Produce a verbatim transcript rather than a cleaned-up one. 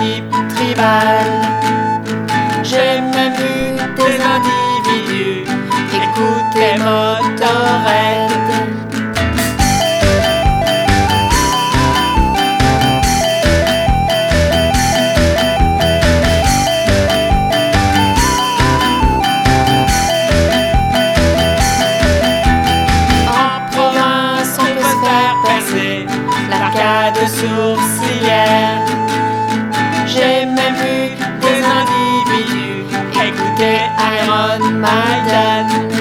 équipes tribales. J'ai même vu des individus écouter Motorhead. L'arcade sourcilière. J'ai même vu des individus écouter Iron Maiden.